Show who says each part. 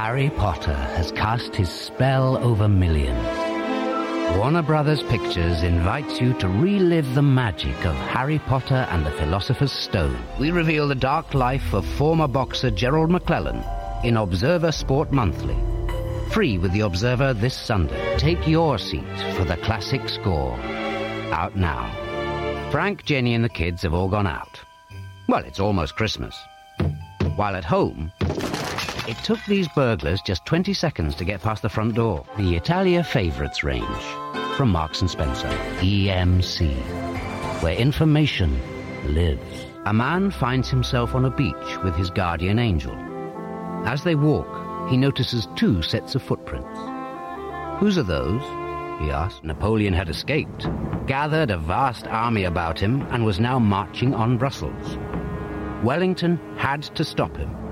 Speaker 1: Harry Potter has cast his spell over millions. Warner Brothers Pictures invites you to relive the magic of Harry Potter and the Philosopher's Stone. We reveal the dark life of former boxer Gerald McClellan in Observer Sport Monthly. Free with the Observer this Sunday. Take your seat for the classic score. Out now. Frank, Jenny and the kids have all gone out. Well, it's almost Christmas. While at home, it took these burglars just 20 seconds to get past the front door. The Italia Favourites range from Marks & Spencer. EMC, where information lives. A man finds himself on a beach with his guardian angel. As they walk, he notices 2 sets of footprints. Whose are those? He asked. Napoleon had escaped, gathered a vast army about him, and was now marching on Brussels. Wellington had to stop him.